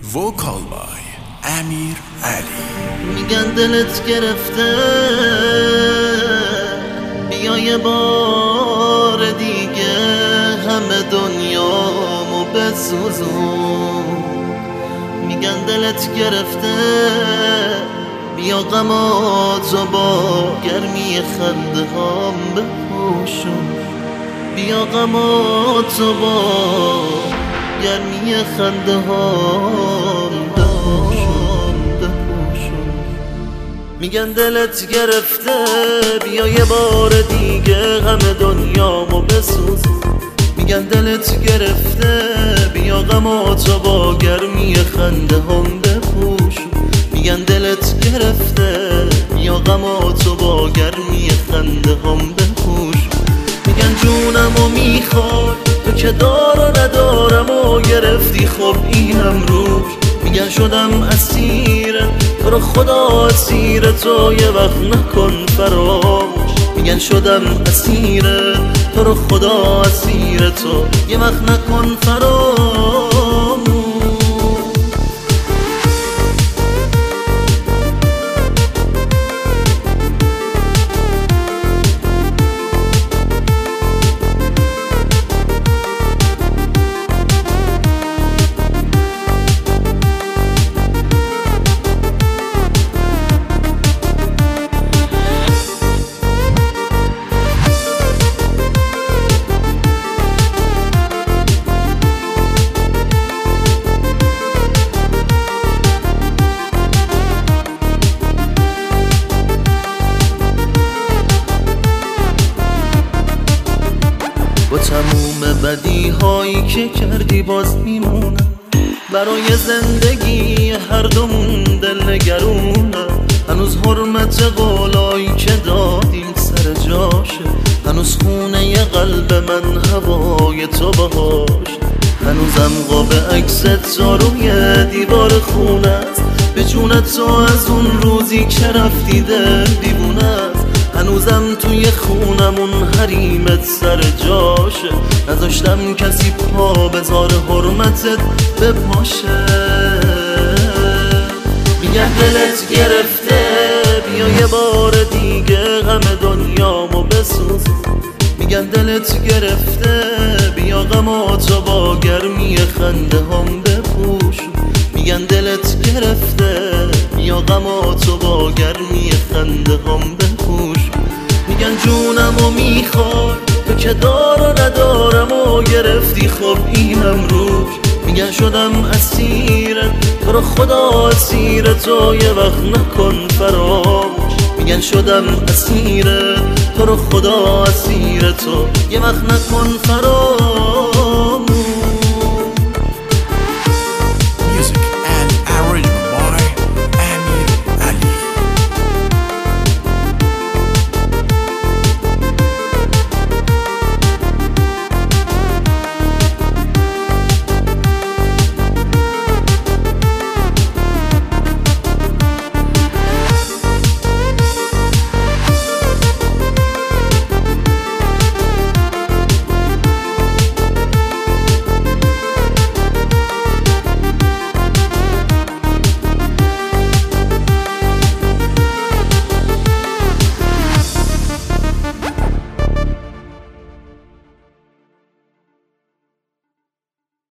وکال بای امیر علی. میگن دلت گرفته بیا یه بار دیگه همه دنیامو بسوزون. میگن دلت گرفته بیا غماتو با گرمی خنده هام بپوشون. بیا غماتو با گرمی خنده هام بپوشون. میگن دلت گرفته بیا یه بار دیگه همه دنیامو بسوزون. میگن دلت گرفته بیا غماتو با گرمی خنده هم بپوشون. میگن دلت گرفته بیا غماتو با گرمی خنده هم بپوشون. میگن جونمو میخوای تو که دار و ندارم و گرفتی خب اینم روش. میگن شدم اسیرت تو رو خدا اسیر تو یه وقت نکن فراموش. میگن شدم اسیرت تو رو خدا اسیر تو یه وقت نکن فراموش. با تموم بدی هایی که کردی باز میمونم. برای زندگی هر دومون دل نگرونم. هنوز حرمت قولایی که دادیم سر جاشه. هنوز خونه ی قلب من هوای تو بهاش. هنوزم قاب عکس تو روی دیوار خونه است. به جونت تو از اون روزی که رفتی دل دیوونه است. هنوزم توی خونمون حریمت سر جاشه. نذاشتم کسی پا بذار حرمتت بپاشه. میگن دلت گرفته بیا یه بار دیگه همه دنیامو بسوزون. میگن دلت گرفته بیا غماتو با گرمی خنده هم بپوشون. میگن دلت گرفته بیا غماتو با گرمی خنده هم بپوشون. میگن جونمو میخوای تو که دار و ندارم و گرفتی خب اینم روش. میگن شدم اسیرت تو رو خدا اسیر تو یه وقت نکن فراموش. میگن شدم اسیرت تو رو خدا اسیر تو یه وقت نکن فراموش.